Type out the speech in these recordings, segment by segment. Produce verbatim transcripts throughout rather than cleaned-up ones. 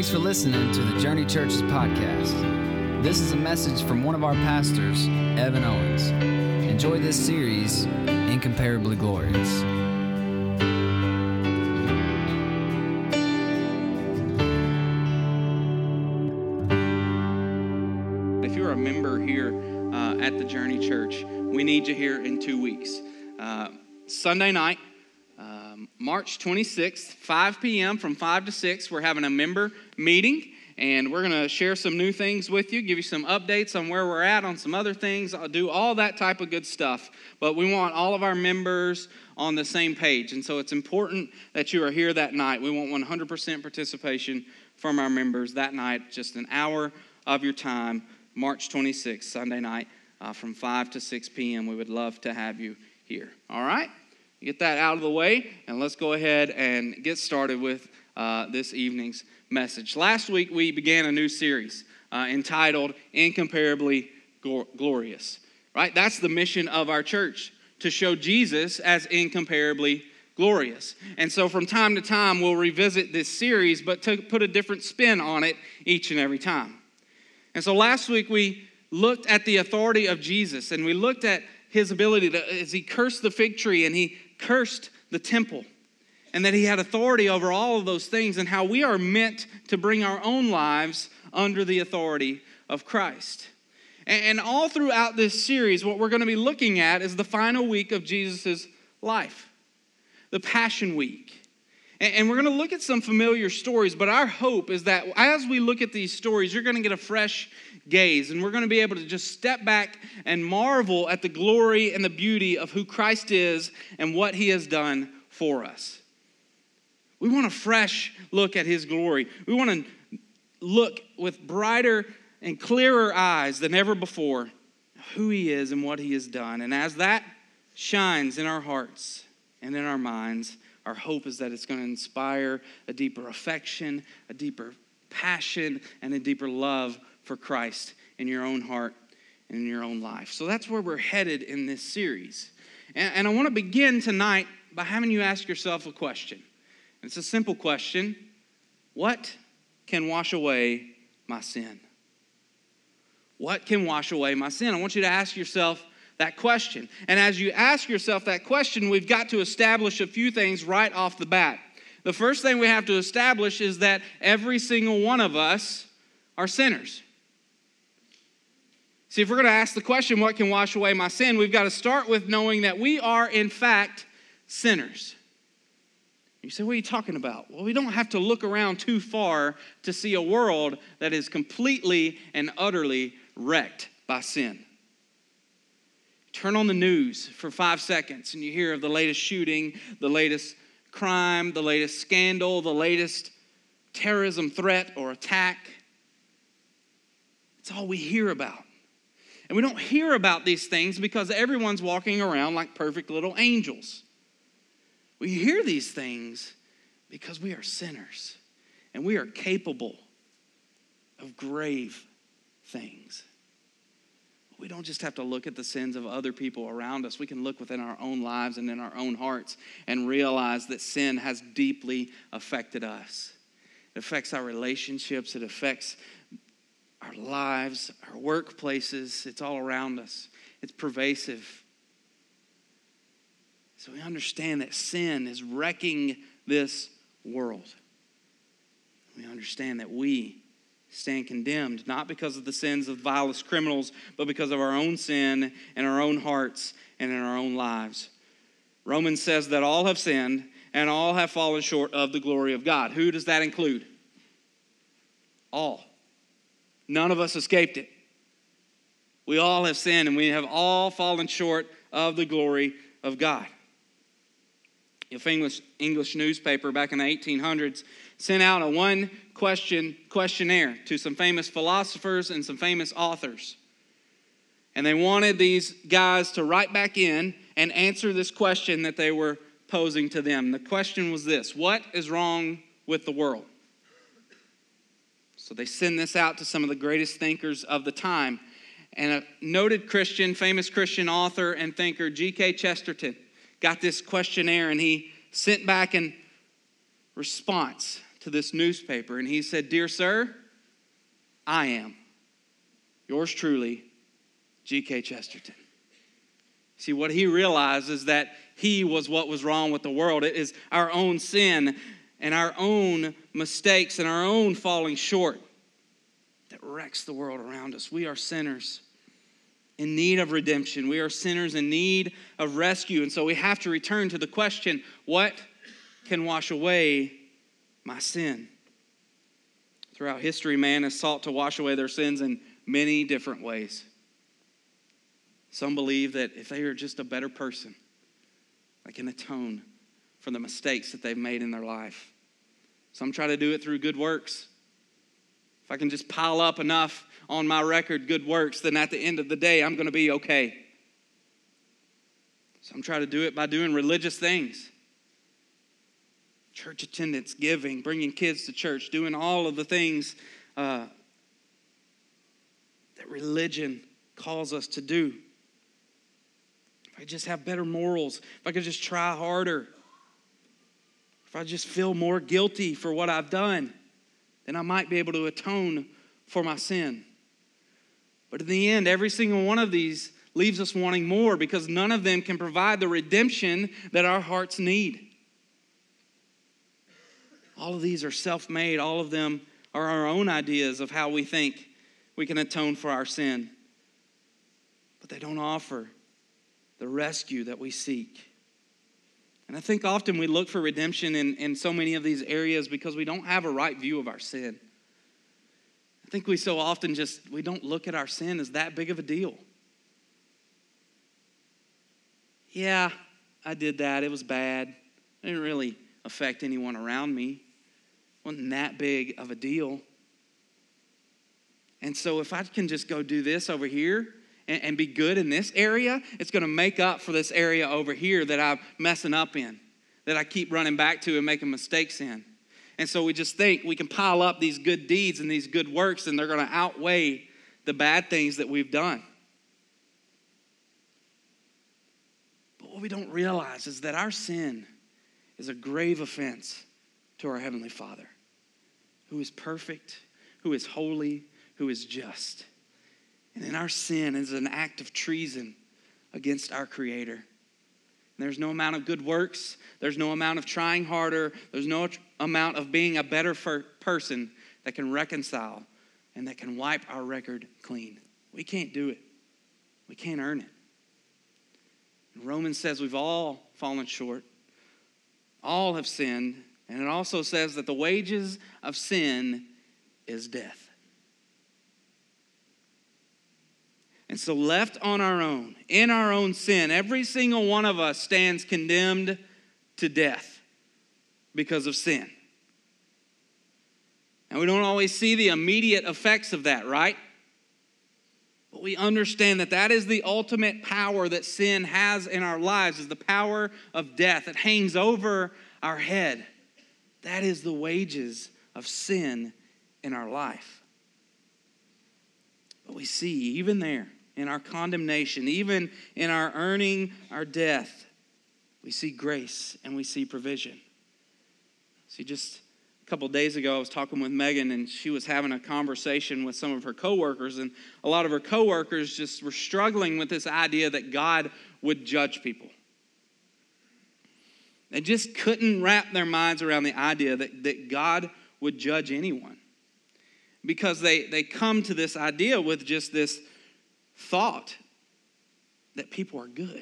Thanks for listening to the Journey Church's podcast. This is a message from one of our pastors, Evan Owens. Enjoy this series, Incomparably Glorious. If you're a member here uh, at the Journey Church, we need you here in two weeks. Uh, Sunday night, um, March twenty-sixth, five p.m. from five to six, we're having a member meeting, and we're going to share some new things with you, give you some updates on where we're at on some other things. I'll do all that type of good stuff, but we want all of our members on the same page, and so it's important that you are here that night. We want one hundred percent participation from our members that night, just an hour of your time, March twenty-sixth, Sunday night, uh, from five to six p.m. We would love to have you here. All right? Get that out of the way, and let's go ahead and get started with uh, this evening's message. Last week, we began a new series uh, entitled Incomparably Glorious. Right? That's the mission of our church, to show Jesus as incomparably glorious. And so from time to time, we'll revisit this series, but to put a different spin on it each and every time. And so last week, we looked at the authority of Jesus, and we looked at his ability to, as he cursed the fig tree and he cursed the temple, and that he had authority over all of those things, and how we are meant to bring our own lives under the authority of Christ. And, and all throughout this series, what we're going to be looking at is the final week of Jesus' life, the Passion Week. And we're going to look at some familiar stories, but our hope is that as we look at these stories, you're going to get a fresh gaze, and we're going to be able to just step back and marvel at the glory and the beauty of who Christ is and what he has done for us. We want a fresh look at his glory. We want to look with brighter and clearer eyes than ever before who he is and what he has done. And as that shines in our hearts and in our minds, our hope is that it's going to inspire a deeper affection, a deeper passion, and a deeper love for Christ in your own heart and in your own life. So that's where we're headed in this series. And, and I want to begin tonight by having you ask yourself a question. It's a simple question. What can wash away my sin? What can wash away my sin? I want you to ask yourself that question. And as you ask yourself that question, we've got to establish a few things right off the bat. The first thing we have to establish is that every single one of us are sinners. See, if we're going to ask the question, what can wash away my sin, we've got to start with knowing that we are, in fact, sinners. You say, what are you talking about? Well, we don't have to look around too far to see a world that is completely and utterly wrecked by sin. Turn on the news for five seconds and you hear of the latest shooting, the latest crime, the latest scandal, the latest terrorism threat or attack. It's all we hear about. And we don't hear about these things because everyone's walking around like perfect little angels. We hear these things because we are sinners and we are capable of grave things. We don't just have to look at the sins of other people around us. We can look within our own lives and in our own hearts and realize that sin has deeply affected us. It affects our relationships. It affects our lives, our workplaces. It's all around us. It's pervasive. So we understand that sin is wrecking this world. We understand that we stand condemned, not because of the sins of vilest criminals, but because of our own sin in our own hearts and in our own lives. Romans says that all have sinned and all have fallen short of the glory of God. Who does that include? All. None of us escaped it. We all have sinned and we have all fallen short of the glory of God. If English English newspaper back in the eighteen hundreds sent out a one question questionnaire to some famous philosophers and some famous authors. And they wanted these guys to write back in and answer this question that they were posing to them. The question was this: what is wrong with the world? So they send this out to some of the greatest thinkers of the time. And a noted Christian, famous Christian author and thinker, G K Chesterton, got this questionnaire and he sent back in response to this newspaper, and he said, "Dear sir, I am yours truly, G K Chesterton." See, what he realized is that he was what was wrong with the world. It is our own sin and our own mistakes and our own falling short that wrecks the world around us. We are sinners in need of redemption. We are sinners in need of rescue. And so we have to return to the question, what can wash away my sin? Throughout history, man has sought to wash away their sins in many different ways. Some believe that if they are just a better person, they can atone for the mistakes that they've made in their life. Some try to do it through good works. If I can just pile up enough on my record good works, then at the end of the day, I'm going to be okay. Some try to do it by doing religious things. Church attendance, giving, bringing kids to church, doing all of the things uh, that religion calls us to do. If I just have better morals, if I could just try harder, if I just feel more guilty for what I've done, then I might be able to atone for my sin. But in the end, every single one of these leaves us wanting more because none of them can provide the redemption that our hearts need. All of these are self-made. All of them are our own ideas of how we think we can atone for our sin. But they don't offer the rescue that we seek. And I think often we look for redemption in, in so many of these areas because we don't have a right view of our sin. I think we so often just, we don't look at our sin as that big of a deal. Yeah, I did that. It was bad. It didn't really affect anyone around me. It wasn't that big of a deal. And so if I can just go do this over here and, and be good in this area, it's going to make up for this area over here that I'm messing up in, that I keep running back to and making mistakes in. And so we just think we can pile up these good deeds and these good works and they're going to outweigh the bad things that we've done. But what we don't realize is that our sin is a grave offense to our Heavenly Father, who is perfect, who is holy, who is just. And in our sin is an act of treason against our Creator. And there's no amount of good works, there's no amount of trying harder, there's no tr- amount of being a better fer- person that can reconcile and that can wipe our record clean. We can't do it. We can't earn it. And Romans says we've all fallen short. All have sinned. And it also says that the wages of sin is death. And so left on our own, in our own sin, every single one of us stands condemned to death because of sin. And we don't always see the immediate effects of that, right? But we understand that that is the ultimate power that sin has in our lives, is the power of death. It hangs over our head. That is the wages of sin in our life. But we see, even there, in our condemnation, even in our earning our death, we see grace and we see provision. See, just a couple of days ago, I was talking with Megan, and she was having a conversation with some of her coworkers, and a lot of her coworkers just were struggling with this idea that God would judge people. They just couldn't wrap their minds around the idea that, that God would judge anyone. Because they, they come to this idea with just this thought that people are good.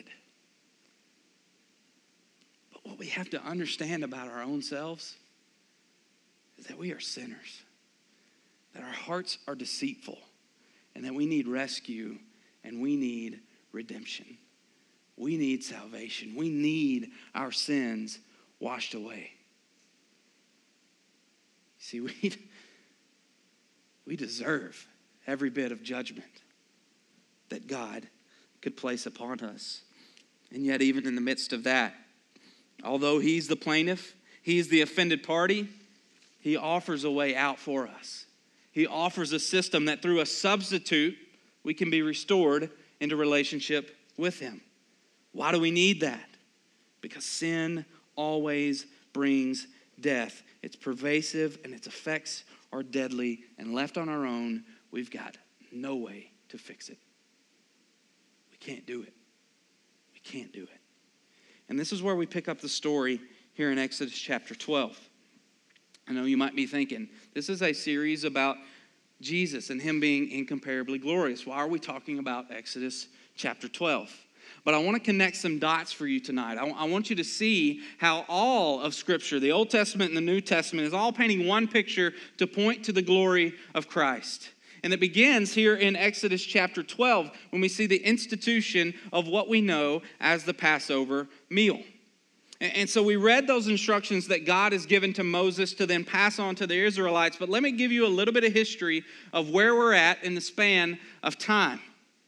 But what we have to understand about our own selves is that we are sinners, that our hearts are deceitful, and that we need rescue and we need redemption. We need salvation. We need our sins washed away. See, we, we deserve every bit of judgment that God could place upon us. And yet, even in the midst of that, although He's the plaintiff, He's the offended party, He offers a way out for us. He offers a system that through a substitute, we can be restored into relationship with Him. Why do we need that? Because sin always brings death. It's pervasive and its effects are deadly, and left on our own, we've got no way to fix it. We can't do it. We can't do it. And this is where we pick up the story here in Exodus chapter twelve. I know you might be thinking, this is a series about Jesus and him being incomparably glorious. Why are we talking about Exodus chapter twelve? But I want to connect some dots for you tonight. I, I want you to see how all of Scripture, the Old Testament and the New Testament, is all painting one picture to point to the glory of Christ. And it begins here in Exodus chapter twelve when we see the institution of what we know as the Passover meal. And so we read those instructions that God has given to Moses to then pass on to the Israelites. But let me give you a little bit of history of where we're at in the span of time.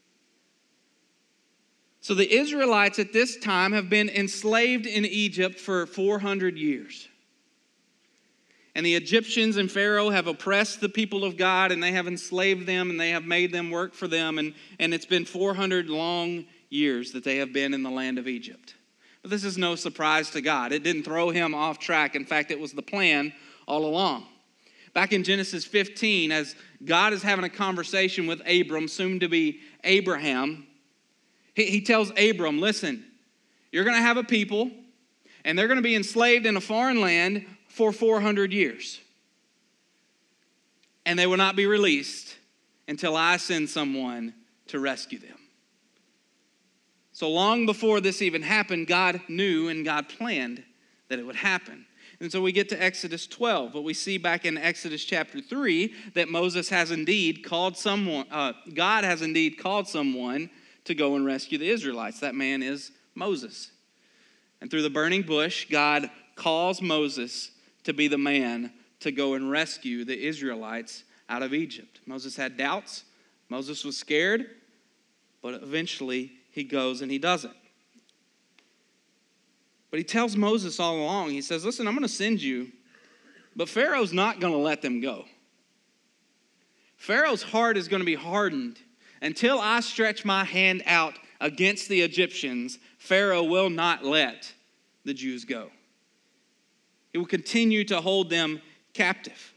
So the Israelites at this time have been enslaved in Egypt for four hundred years. And the Egyptians and Pharaoh have oppressed the people of God, and they have enslaved them, and they have made them work for them. And, and it's been four hundred long years that they have been in the land of Egypt. But this is no surprise to God. It didn't throw him off track. In fact, it was the plan all along. Back in Genesis fifteen, as God is having a conversation with Abram, soon to be Abraham, he, he tells Abram, listen, you're going to have a people, and they're going to be enslaved in a foreign land for four hundred years. And they will not be released until I send someone to rescue them. So long before this even happened, God knew and God planned that it would happen. And so we get to Exodus twelve, but we see back in Exodus chapter three that Moses has indeed called someone, uh, God has indeed called someone to go and rescue the Israelites. That man is Moses. And through the burning bush, God calls Moses to be the man to go and rescue the Israelites out of Egypt. Moses had doubts. Moses was scared, but eventually he goes and he does it. But he tells Moses all along, he says, listen, I'm going to send you, but Pharaoh's not going to let them go. Pharaoh's heart is going to be hardened. Until I stretch my hand out against the Egyptians, Pharaoh will not let the Jews go. He will continue to hold them captive.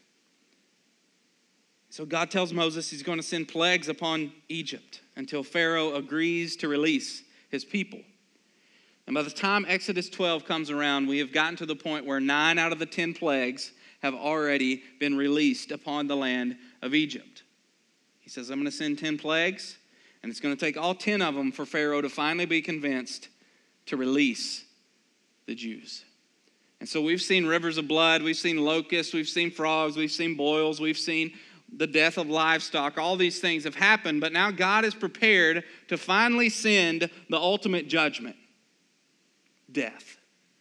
So God tells Moses he's going to send plagues upon Egypt until Pharaoh agrees to release his people. And by the time Exodus twelve comes around, we have gotten to the point where nine out of the ten plagues have already been released upon the land of Egypt. He says, I'm going to send ten plagues, and it's going to take all ten of them for Pharaoh to finally be convinced to release the Jews. And so we've seen rivers of blood, we've seen locusts, we've seen frogs, we've seen boils, we've seen the death of livestock. All these things have happened, but now God is prepared to finally send the ultimate judgment, death.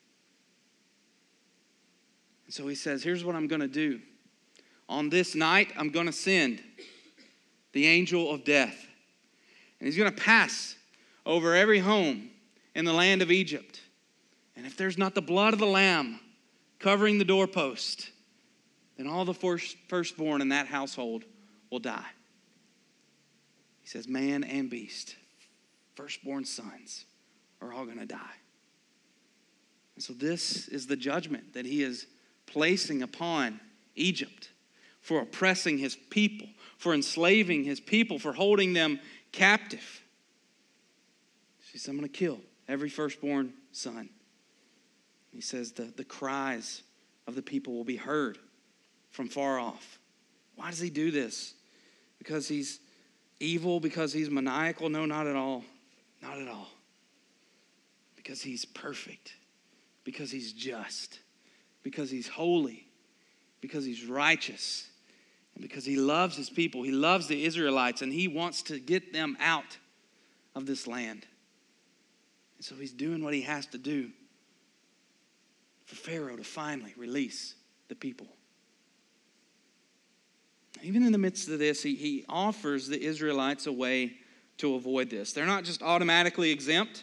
And so he says, here's what I'm going to do. On this night, I'm going to send the angel of death. And he's going to pass over every home in the land of Egypt. And if there's not the blood of the lamb covering the doorpost, then all the first, firstborn in that household will die. He says, man and beast, firstborn sons, are all going to die. And so this is the judgment that he is placing upon Egypt for oppressing his people, for enslaving his people, for holding them captive. He says, I'm going to kill every firstborn son. He says the, the cries of the people will be heard from far off. Why does he do this? Because he's evil? Because he's maniacal? No, not at all. Not at all. Because he's perfect. Because he's just. Because he's holy. Because he's righteous. And because he loves his people. He loves the Israelites, and he wants to get them out of this land. And so he's doing what he has to do for Pharaoh to finally release the people. Even in the midst of this, he, he offers the Israelites a way to avoid this. They're not just automatically exempt.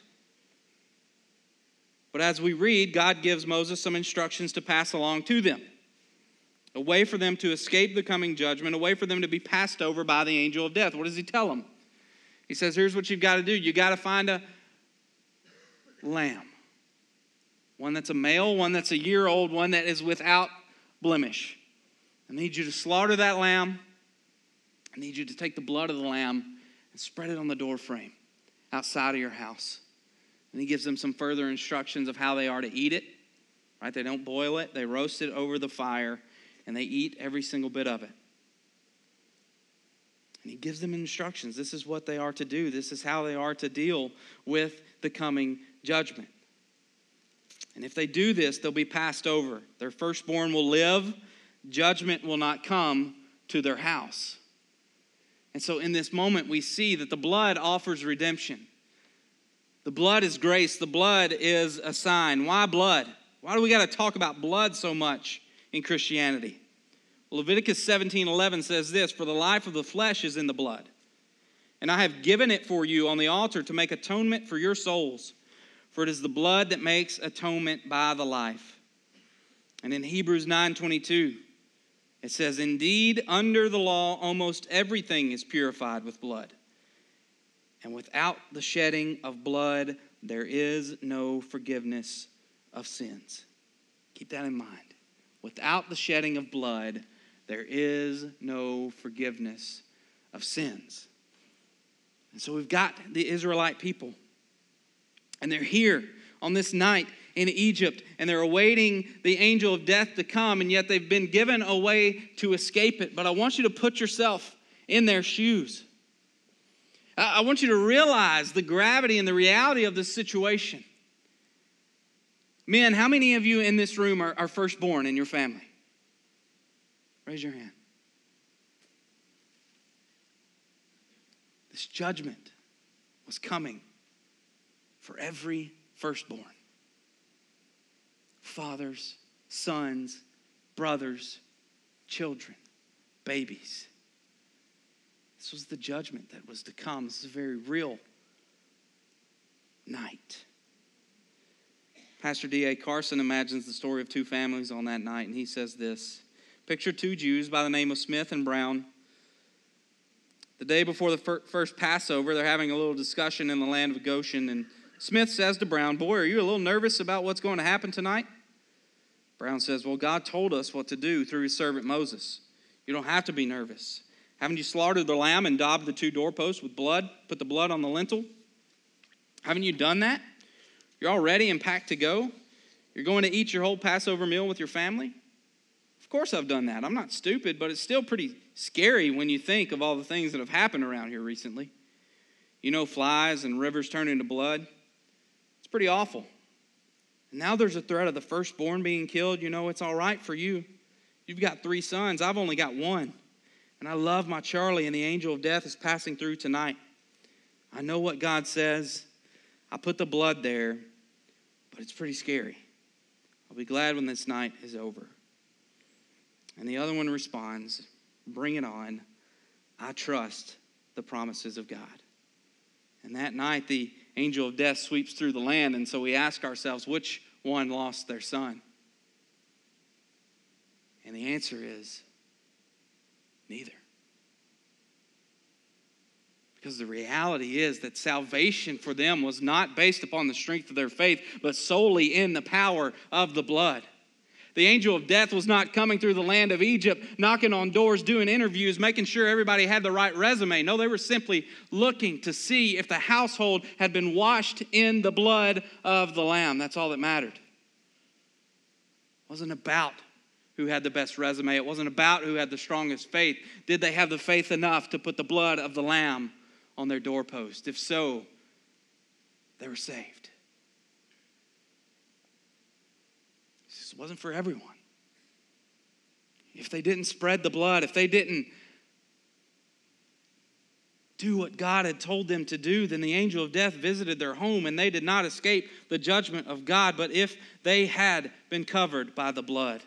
But as we read, God gives Moses some instructions to pass along to them. A way for them to escape the coming judgment. A way for them to be passed over by the angel of death. What does he tell them? He says, here's what you've got to do. You've got to find a lamb. One that's a male, one that's a year old, one that is without blemish. I need you to slaughter that lamb. I need you to take the blood of the lamb and spread it on the door frame outside of your house. And he gives them some further instructions of how they are to eat it. Right? They don't boil it. They roast it over the fire, and they eat every single bit of it. And he gives them instructions. This is what they are to do. This is how they are to deal with the coming judgment. And if they do this, they'll be passed over. Their firstborn will live. Judgment will not come to their house. And so in this moment, we see that the blood offers redemption. The blood is grace. The blood is a sign. Why blood? Why do we got to talk about blood so much in Christianity? Leviticus seventeen eleven says this, "For the life of the flesh is in the blood, and I have given it for you on the altar to make atonement for your souls. For it is the blood that makes atonement by the life." And in Hebrews nine twenty-two, it says, "Indeed, under the law, almost everything is purified with blood. And without the shedding of blood, there is no forgiveness of sins." Keep that in mind. Without the shedding of blood, there is no forgiveness of sins. And so we've got the Israelite people. And they're here on this night in Egypt. And they're awaiting the angel of death to come. And yet they've been given a way to escape it. But I want you to put yourself in their shoes. I want you to realize the gravity and the reality of this situation. Men, how many of you in this room are, are firstborn in your family? Raise your hand. This judgment was coming for every firstborn. Fathers, sons, brothers, children, babies. This was the judgment that was to come. This is a very real night. Pastor D A Carson imagines the story of two families on that night, and he says this. Picture two Jews by the name of Smith and Brown. The day before the fir- first Passover, they're having a little discussion in the land of Goshen, and Smith says to Brown, "Boy, are you a little nervous about what's going to happen tonight?" Brown says, "Well, God told us what to do through his servant Moses. You don't have to be nervous. Haven't you slaughtered the lamb and daubed the two doorposts with blood, put the blood on the lintel? Haven't you done that? You're all ready and packed to go? You're going to eat your whole Passover meal with your family?" Of course I've done that. I'm not stupid, but it's still pretty scary when you think of all the things that have happened around here recently. You know, flies and rivers turn into blood. It's pretty awful. And now there's a threat of the firstborn being killed. You know, it's all right for you. You've got three sons. I've only got one. And I love my Charlie, and the angel of death is passing through tonight. I know what God says. I put the blood there, but it's pretty scary. I'll be glad when this night is over. And the other one responds, "Bring it on. I trust the promises of God." And that night, the angel of death sweeps through the land, and so we ask ourselves, which one lost their son? And the answer is neither. Because the reality is that salvation for them was not based upon the strength of their faith, but solely in the power of the blood. The angel of death was not coming through the land of Egypt, knocking on doors, doing interviews, making sure everybody had the right resume. No, they were simply looking to see if the household had been washed in the blood of the Lamb. That's all that mattered. It wasn't about who had the best resume. It wasn't about who had the strongest faith. Did they have the faith enough to put the blood of the Lamb on their doorpost? If so, they were saved. It wasn't for everyone. If they didn't spread the blood, if they didn't do what God had told them to do, then the angel of death visited their home and they did not escape the judgment of God. But if they had been covered by the blood,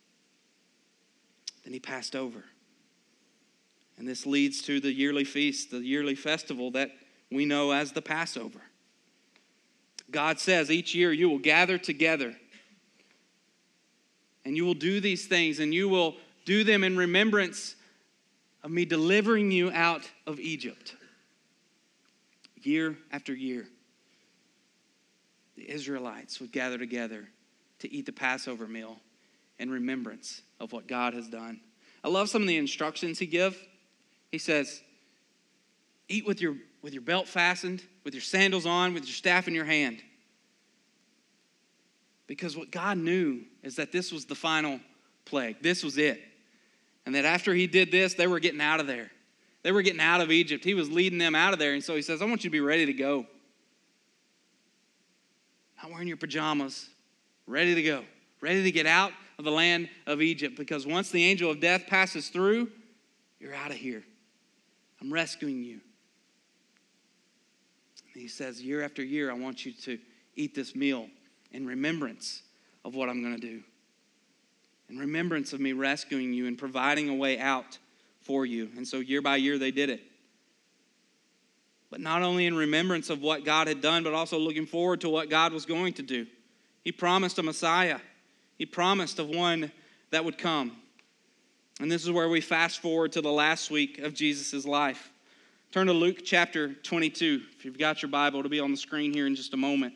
then he passed over. And this leads to the yearly feast, the yearly festival that we know as the Passover. God says each year you will gather together and you will do these things, and you will do them in remembrance of me delivering you out of Egypt. Year after year, the Israelites would gather together to eat the Passover meal in remembrance of what God has done. I love some of the instructions he gives. He says, eat with your, with your belt fastened, with your sandals on, with your staff in your hand. Because what God knew is that this was the final plague. This was it. And that after he did this, they were getting out of there. They were getting out of Egypt. He was leading them out of there. And so he says, I want you to be ready to go. Not wearing your pajamas, ready to go. Ready to get out of the land of Egypt. Because once the angel of death passes through, you're out of here. I'm rescuing you. And he says, year after year, I want you to eat this meal in remembrance of what I'm going to do. In remembrance of me rescuing you and providing a way out for you. And so year by year they did it. But not only in remembrance of what God had done, but also looking forward to what God was going to do. He promised a Messiah. He promised of one that would come. And this is where we fast forward to the last week of Jesus' life. Turn to Luke chapter twenty-two. If you've got your Bible, it'll be on the screen here in just a moment.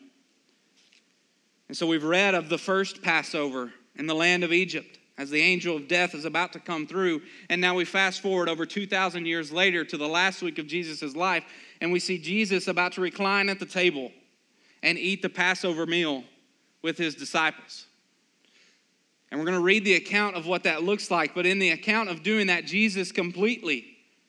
And so we've read of the first Passover in the land of Egypt as the angel of death is about to come through. And now we fast forward over two thousand years later to the last week of Jesus' life, and we see Jesus about to recline at the table and eat the Passover meal with his disciples. And we're going to read the account of what that looks like. But in the account of doing that, Jesus completely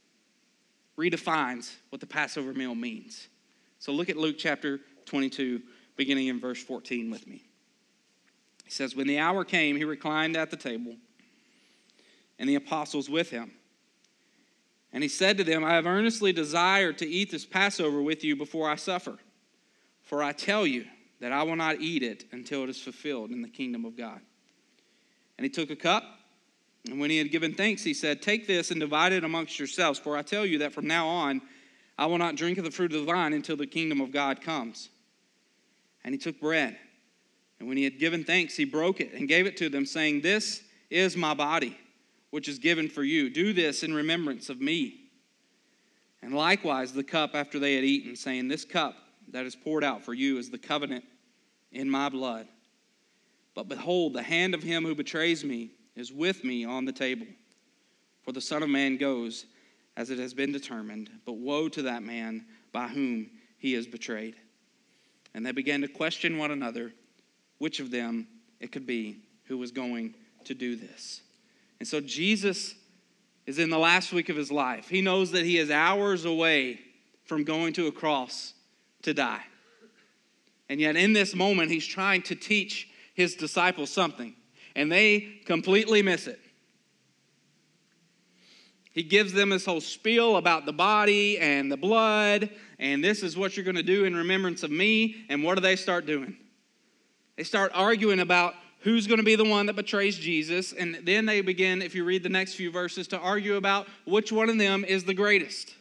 redefines what the Passover meal means. So look at Luke chapter twenty-two, beginning in verse fourteen with me. He says, when the hour came, he reclined at the table, and the apostles with him. And he said to them, I have earnestly desired to eat this Passover with you before I suffer. For I tell you that I will not eat it until it is fulfilled in the kingdom of God. And he took a cup, and when he had given thanks, he said, take this and divide it amongst yourselves, for I tell you that from now on I will not drink of the fruit of the vine until the kingdom of God comes. And he took bread, and when he had given thanks, he broke it and gave it to them, saying, this is my body, which is given for you. Do this in remembrance of me. And likewise the cup after they had eaten, saying, this cup that is poured out for you is the covenant in my blood. But behold, the hand of him who betrays me is with me on the table. For the Son of Man goes as it has been determined, but woe to that man by whom he is betrayed. And they began to question one another, which of them it could be who was going to do this. And so Jesus is in the last week of his life. He knows that he is hours away from going to a cross to die. And yet in this moment, he's trying to teach his disciples something, and they completely miss it. He gives them this whole spiel about the body and the blood, and this is what you're going to do in remembrance of me. And what do they start doing? They start arguing about who's going to be the one that betrays Jesus, and then they begin, if you read the next few verses, to argue about which one of them is the greatest.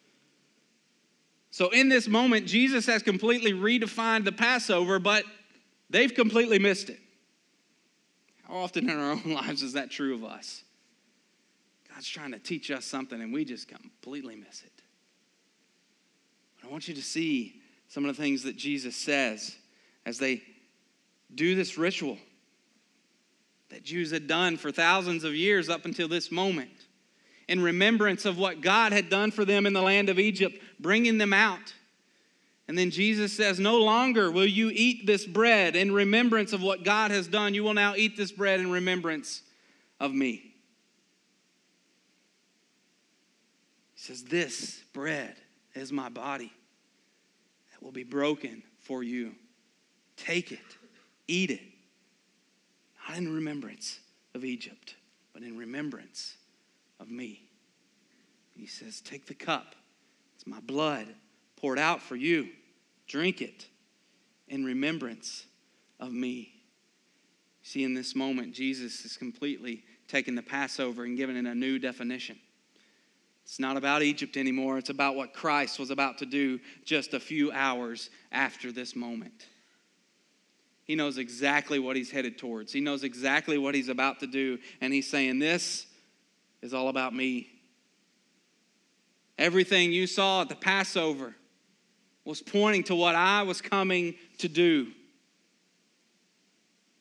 So in this moment, Jesus has completely redefined the Passover, but they've completely missed it. How often in our own lives is that true of us? God's trying to teach us something and we just completely miss it. But I want you to see some of the things that Jesus says as they do this ritual that Jews had done for thousands of years up until this moment, in remembrance of what God had done for them in the land of Egypt, bringing them out. And then Jesus says, no longer will you eat this bread in remembrance of what God has done. You will now eat this bread in remembrance of me. He says, this bread is my body that will be broken for you. Take it, eat it. Not in remembrance of Egypt, but in remembrance of me. He says, take the cup. It's my blood poured out for you. Drink it in remembrance of me. See, in this moment, Jesus is completely taking the Passover and giving it a new definition. It's not about Egypt anymore. It's about what Christ was about to do just a few hours after this moment. He knows exactly what he's headed towards. He knows exactly what he's about to do. And he's saying, this is all about me. Everything you saw at the Passover was pointing to what I was coming to do.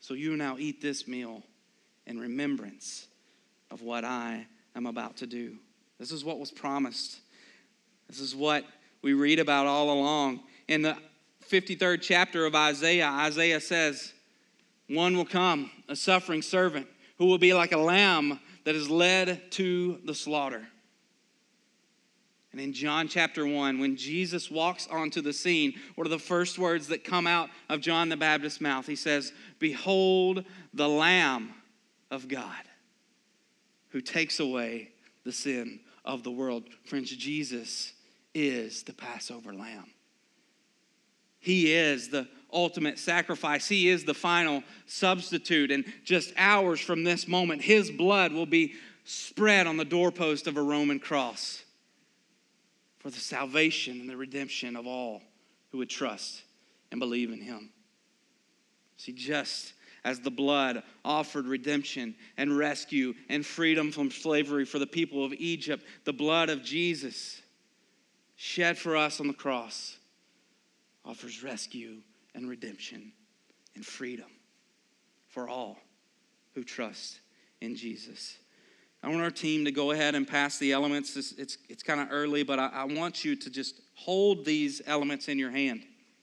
So you now eat this meal in remembrance of what I am about to do. This is what was promised. This is what we read about all along. In the fifty-third chapter of Isaiah, Isaiah says, one will come, a suffering servant, who will be like a lamb that is led to the slaughter. And in John chapter one, when Jesus walks onto the scene, what are the first words that come out of John the Baptist's mouth? He says, behold the Lamb of God who takes away the sin of the world. Friends, Jesus is the Passover lamb. He is the ultimate sacrifice. He is the final substitute. And just hours from this moment, his blood will be spread on the doorpost of a Roman cross for the salvation and the redemption of all who would trust and believe in him. See, just as the blood offered redemption and rescue and freedom from slavery for the people of Egypt, the blood of Jesus shed for us on the cross offers rescue and redemption and freedom for all who trust in Jesus. I want our team to go ahead and pass the elements. It's, it's, it's kind of early, but I, I want you to just hold these elements in your hand.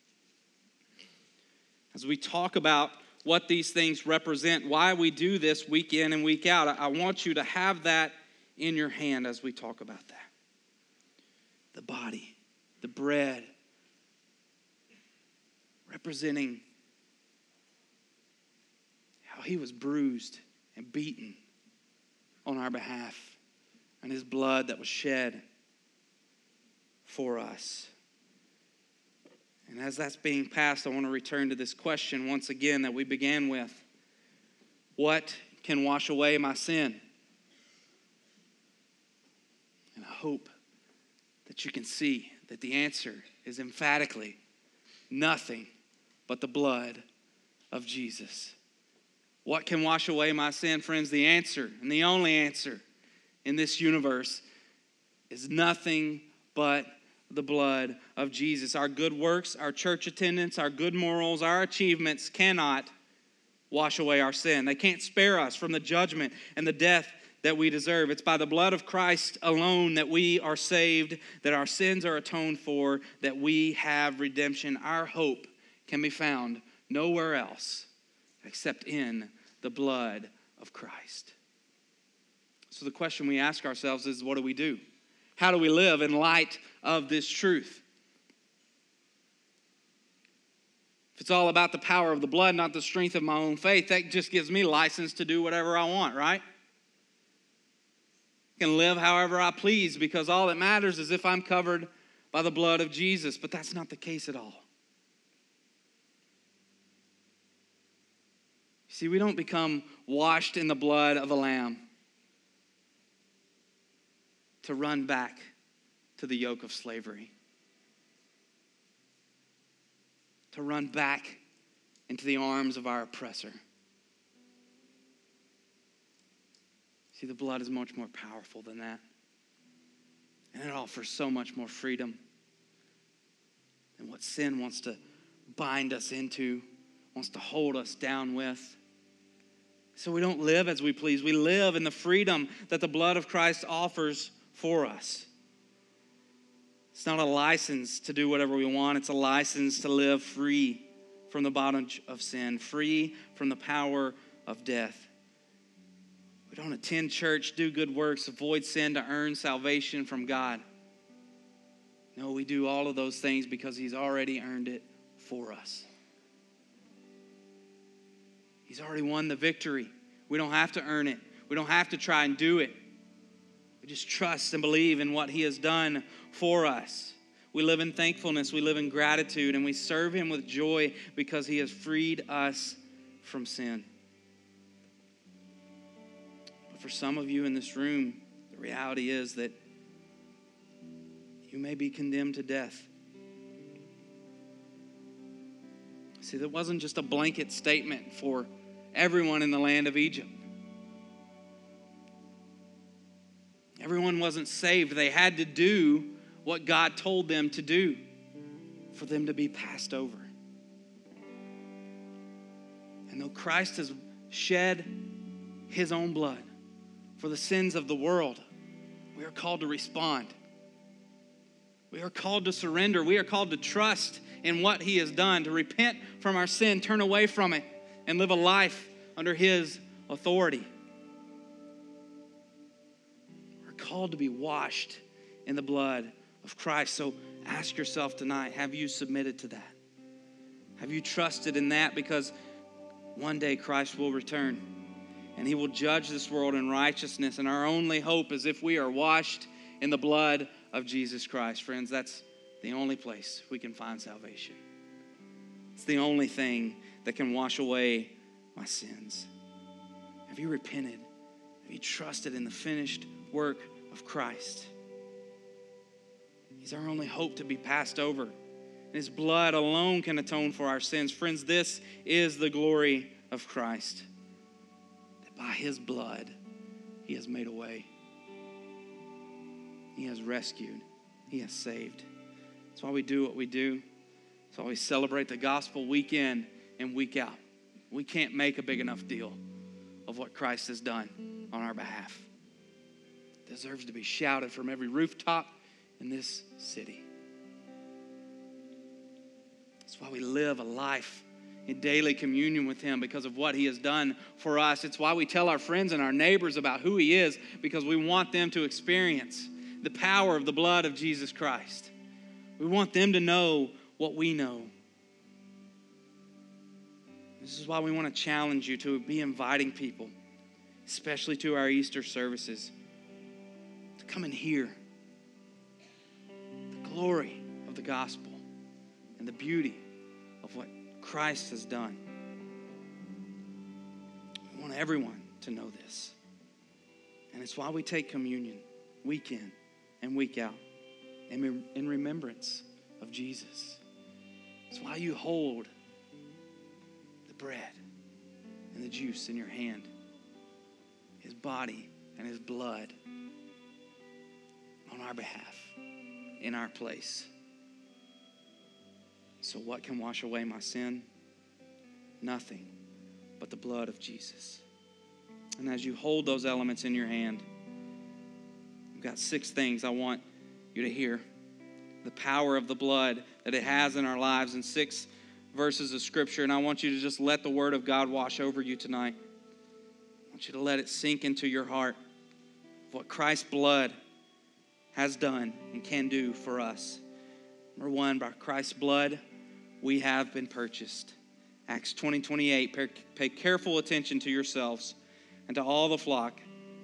As we talk about what these things represent, why we do this week in and week out, I, I want you to have that in your hand as we talk about that. The body, the bread, representing how he was bruised and beaten on our behalf, and his blood that was shed for us. And as that's being passed, I want to return to this question once again that we began with. What can wash away my sin? And I hope that you can see that the answer is emphatically nothing but the blood of Jesus. What can wash away my sin, friends? The answer, and the only answer in this universe, is nothing but the blood of Jesus. Our good works, our church attendance, our good morals, our achievements cannot wash away our sin. They can't spare us from the judgment and the death that we deserve. It's by the blood of Christ alone that we are saved, that our sins are atoned for, that we have redemption. Our hope can be found nowhere else except in the blood of Christ. So the question we ask ourselves is, what do we do? How do we live in light of this truth? If it's all about the power of the blood, not the strength of my own faith, that just gives me license to do whatever I want, right? I can live however I please because all that matters is if I'm covered by the blood of Jesus. But that's not the case at all. See, we don't become washed in the blood of a lamb to run back to the yoke of slavery, to run back into the arms of our oppressor. See, the blood is much more powerful than that. And it offers so much more freedom than what sin wants to bind us into, wants to hold us down with. So we don't live as we please. We live in the freedom that the blood of Christ offers for us. It's not a license to do whatever we want. It's a license to live free from the bondage of sin, free from the power of death. We don't attend church, do good works, avoid sin to earn salvation from God. No, we do all of those things because he's already earned it for us. He's already won the victory. We don't have to earn it. We don't have to try and do it. We just trust and believe in what he has done for us. We live in thankfulness. We live in gratitude. And we serve him with joy because he has freed us from sin. But for some of you in this room, the reality is that you may be condemned to death. See, that wasn't just a blanket statement for everyone in the land of Egypt. Everyone wasn't saved. They had to do what God told them to do for them to be passed over. And though Christ has shed his own blood for the sins of the world, we are called to respond. We are called to surrender. We are called to trust in what he has done, to repent from our sin, turn away from it, and live a life under his authority. We're called to be washed in the blood of Christ. So ask yourself tonight, have you submitted to that? Have you trusted in that? Because one day Christ will return and he will judge this world in righteousness. And our only hope is if we are washed in the blood of Jesus Christ. Friends, that's the only place we can find salvation. It's the only thing that can wash away my sins. Have you repented? Have you trusted in the finished work of Christ? He's our only hope to be passed over. And his blood alone can atone for our sins. Friends, this is the glory of Christ. That by his blood, he has made a way. He has rescued. He has saved. That's why we do what we do. That's why we celebrate the gospel week in and week out. We can't make a big enough deal of what Christ has done on our behalf. It deserves to be shouted from every rooftop in this city. That's why we live a life in daily communion with him, because of what he has done for us. It's why we tell our friends and our neighbors about who he is, because we want them to experience the power of the blood of Jesus Christ. We want them to know what we know. This is why we want to challenge you to be inviting people, especially to our Easter services, to come and hear the glory of the gospel and the beauty of what Christ has done. We want everyone to know this. And it's why we take communion week in and week out in in remembrance of Jesus. It's why you hold the bread and the juice in your hand, his body and his blood on our behalf, in our place. So what can wash away my sin? Nothing but the blood of Jesus. And as you hold those elements in your hand, I've got six things I want you to hear. The power of the blood that it has in our lives in six verses of Scripture. And I want you to just let the Word of God wash over you tonight. I want you to let it sink into your heart what Christ's blood has done and can do for us. Number one, by Christ's blood, we have been purchased. Acts twenty twenty-eight, pay careful attention to yourselves and to all the flock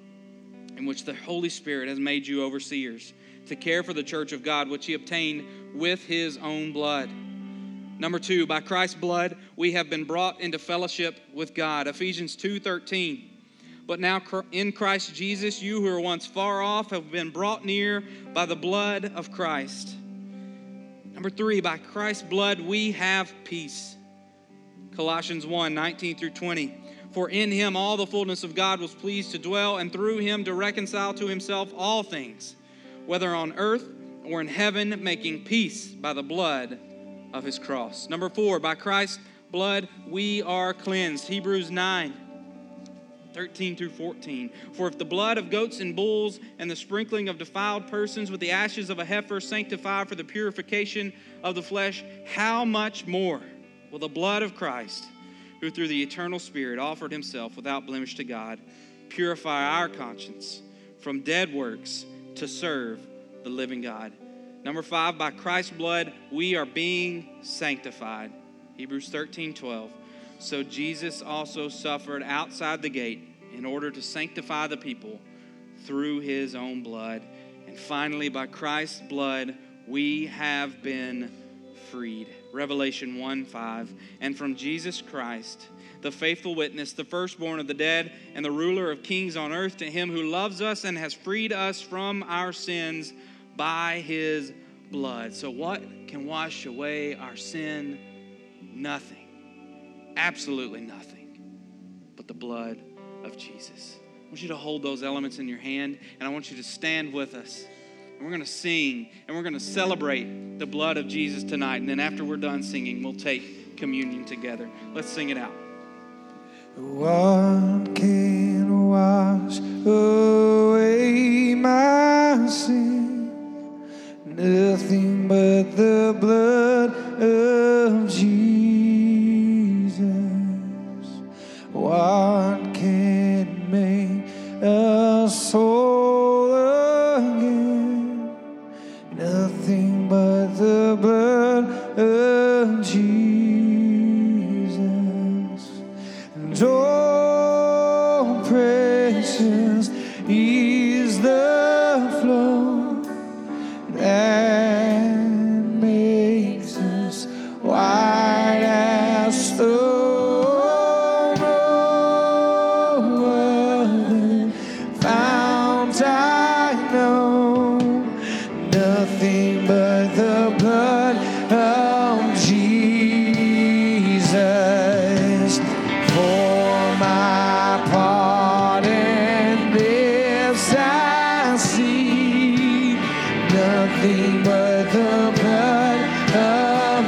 in which the Holy Spirit has made you overseers, to care for the church of God, which he obtained with his own blood. Number two, by Christ's blood, we have been brought into fellowship with God. Ephesians two thirteen. But now in Christ Jesus, you who were once far off have been brought near by the blood of Christ. Number three, by Christ's blood, we have peace. Colossians one nineteen through twenty. For in him all the fullness of God was pleased to dwell, and through him to reconcile to himself all things, whether on earth or in heaven, making peace by the blood of his cross. Number four, by Christ's blood, we are cleansed. Hebrews nine thirteen through fourteen. For if the blood of goats and bulls and the sprinkling of defiled persons with the ashes of a heifer sanctify for the purification of the flesh, how much more will the blood of Christ, who through the eternal Spirit offered himself without blemish to God, purify our conscience from dead works to serve the living God. Number five, by Christ's blood, we are being sanctified. Hebrews thirteen twelve. So Jesus also suffered outside the gate in order to sanctify the people through his own blood. And finally, by Christ's blood, we have been freed. Revelation one five. And from Jesus Christ, the faithful witness, the firstborn of the dead, and the ruler of kings on earth, to him who loves us and has freed us from our sins by his blood. So what can wash away our sin? Nothing. Absolutely nothing but the blood of Jesus. I want you to hold those elements in your hand, and I want you to stand with us. And we're going to sing, and we're going to celebrate the blood of Jesus tonight. And then after we're done singing, we'll take communion together. Let's sing it out. What can wash away my sin? Nothing but the blood of Jesus. What can make us whole again? Nothing but the blood of Jesus. And oh, precious is the flow that makes us white as snow. No other fount I know, nothing but the blood of Jesus. For my pardon, this I see, nothing but the blood of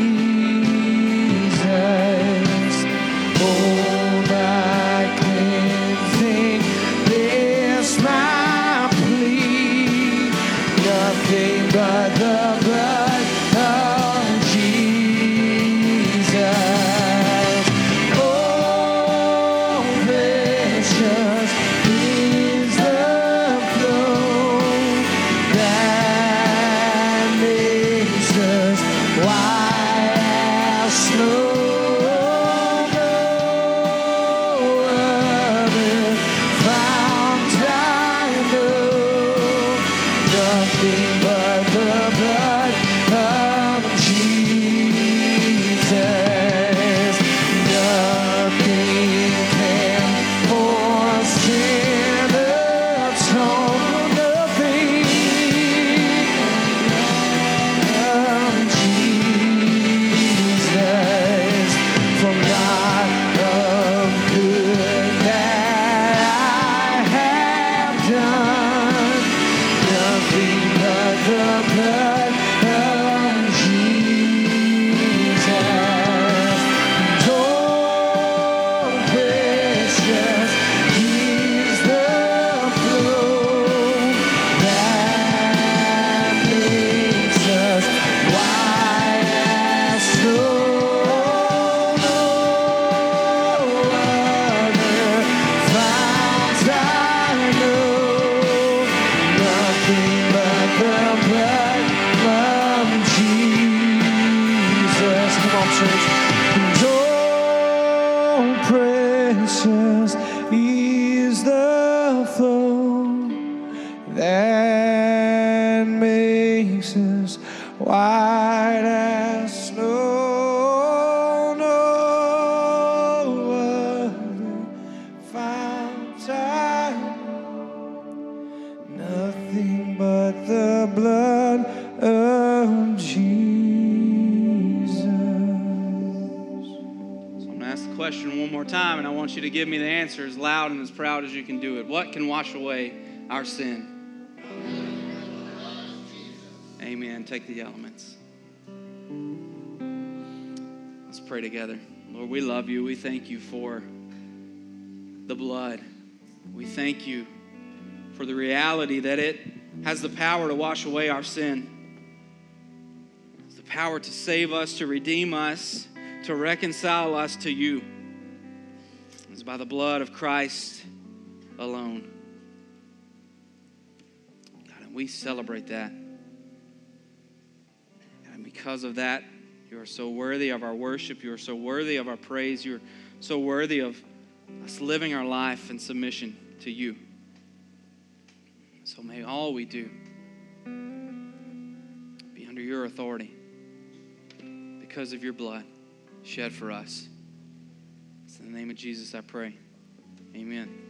Jesus. Oh, my cleansing, this my plea, nothing but the blood of Jesus. Oh, precious is the flow that makes us white as snow. No other fount I know, nothing but the blood of Jesus. Nothing can for sin atone, nothing of Jesus. For not of good that I have done, nothing but the blood of Jesus. And oh, precious is the flow that makes us white as snow. No other fount I know, nothing but the blood of Jesus. Come on, church. And oh, precious is the flow that makes us white as snow. No other fount I know, nothing but the blood of Jesus. So I'm going to ask the question one more time, and I want you to give me the answer as loud and as proud as you can do it. What can wash away our sin? Amen. Take the elements. Let's pray together. Lord, we love you. We thank you for the blood. We thank you for the reality that it has the power to wash away our sin. It's the power to save us, to redeem us, to reconcile us to you. It's by the blood of Christ alone. God, and we celebrate that. And because of that, you are so worthy of our worship. You are so worthy of our praise. You are so worthy of us living our life in submission to you. So may all we do be under your authority because of your blood shed for us. It's in the name of Jesus I pray. Amen.